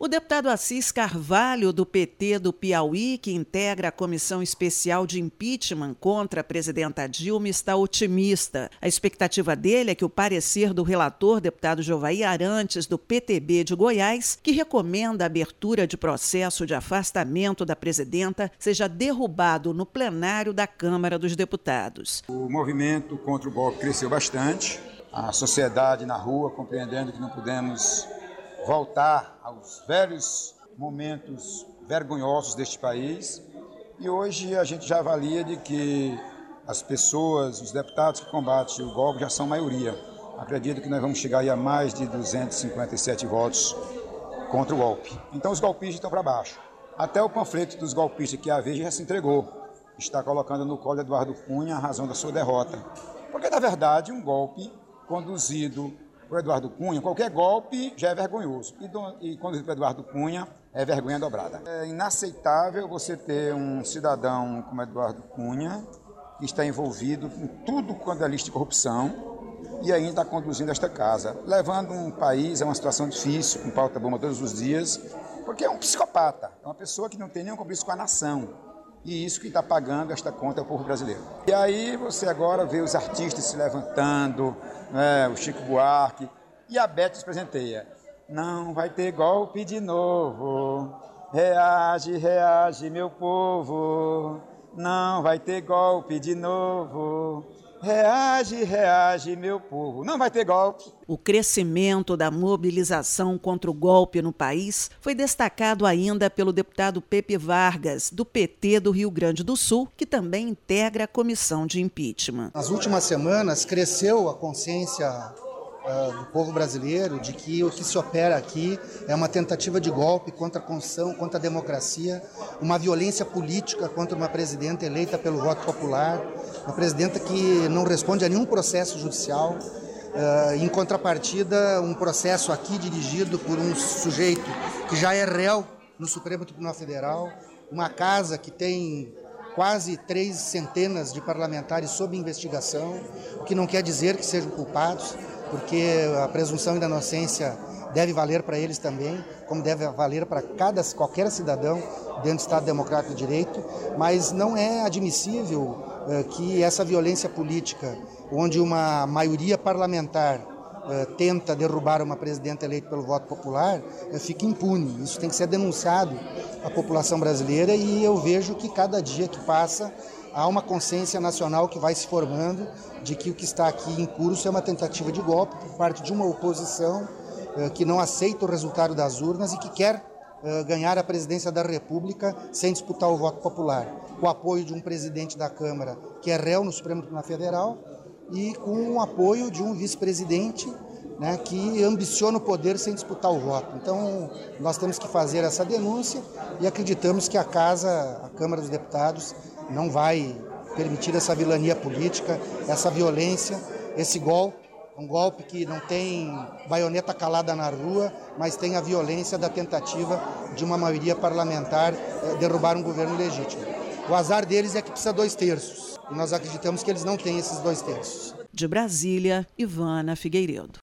O deputado Assis Carvalho, do PT do Piauí, que integra a Comissão Especial de Impeachment contra a presidenta Dilma, está otimista. A expectativa dele é que o parecer do relator, deputado Jovaí Arantes, do PTB de Goiás, que recomenda a abertura de processo de afastamento da presidenta, seja derrubado no plenário da Câmara dos Deputados. O movimento contra o golpe cresceu bastante. A sociedade na rua compreendendo que não podemos voltar aos velhos momentos vergonhosos deste país. E hoje a gente já avalia de que as pessoas, os deputados que combatem o golpe já são maioria. Acredito que nós vamos chegar aí a mais de 257 votos contra o golpe. Então os golpistas estão para baixo. Até o panfleto dos golpistas que a Veja já se entregou. Está colocando no colo de Eduardo Cunha a razão da sua derrota. Porque, na verdade, um golpe conduzido por Eduardo Cunha, qualquer golpe já é vergonhoso. E conduzido por Eduardo Cunha é vergonha dobrada. É inaceitável você ter um cidadão como Eduardo Cunha, que está envolvido em tudo quanto é lista de corrupção, e ainda está conduzindo esta casa, levando um país a uma situação difícil, com pauta bomba todos os dias, porque é um psicopata, é uma pessoa que não tem nenhum compromisso com a nação. E isso que está pagando esta conta é o povo brasileiro. E aí você agora vê os artistas se levantando, o Chico Buarque, e a Beth se presenteia. Não vai ter golpe de novo, reage, reage, meu povo. Não vai ter golpe de novo, reage, reage, meu povo. Não vai ter golpe. O crescimento da mobilização contra o golpe no país foi destacado ainda pelo deputado Pepe Vargas, do PT do Rio Grande do Sul, que também integra a comissão de impeachment. Nas últimas semanas, cresceu a consciência do povo brasileiro de que o que se opera aqui é uma tentativa de golpe contra a Constituição, contra a democracia, uma violência política contra uma presidenta eleita pelo voto popular, uma presidenta que não responde a nenhum processo judicial. Em contrapartida, um processo aqui dirigido por um sujeito que já é réu no Supremo Tribunal Federal, uma casa que tem quase 3 centenas de parlamentares sob investigação, o que não quer dizer que sejam culpados, porque a presunção da inocência deve valer para eles também, como deve valer para qualquer cidadão dentro do Estado Democrático de Direito, mas não é admissível que essa violência política, onde uma maioria parlamentar tenta derrubar uma presidenta eleita pelo voto popular, fique impune. Isso tem que ser denunciado à população brasileira e eu vejo que cada dia que passa há uma consciência nacional que vai se formando de que o que está aqui em curso é uma tentativa de golpe por parte de uma oposição que não aceita o resultado das urnas e que quer ganhar a presidência da República sem disputar o voto popular, com o apoio de um presidente da Câmara que é réu no Supremo Tribunal Federal e com o apoio de um vice-presidente, né, que ambiciona o poder sem disputar o voto. Então, nós temos que fazer essa denúncia e acreditamos que a Câmara dos Deputados não vai permitir essa vilania política, essa violência, esse golpe, um golpe que não tem baioneta calada na rua, mas tem a violência da tentativa de uma maioria parlamentar derrubar um governo legítimo. O azar deles é que precisa 2/3, e nós acreditamos que eles não têm esses 2/3. De Brasília, Ivana Figueiredo.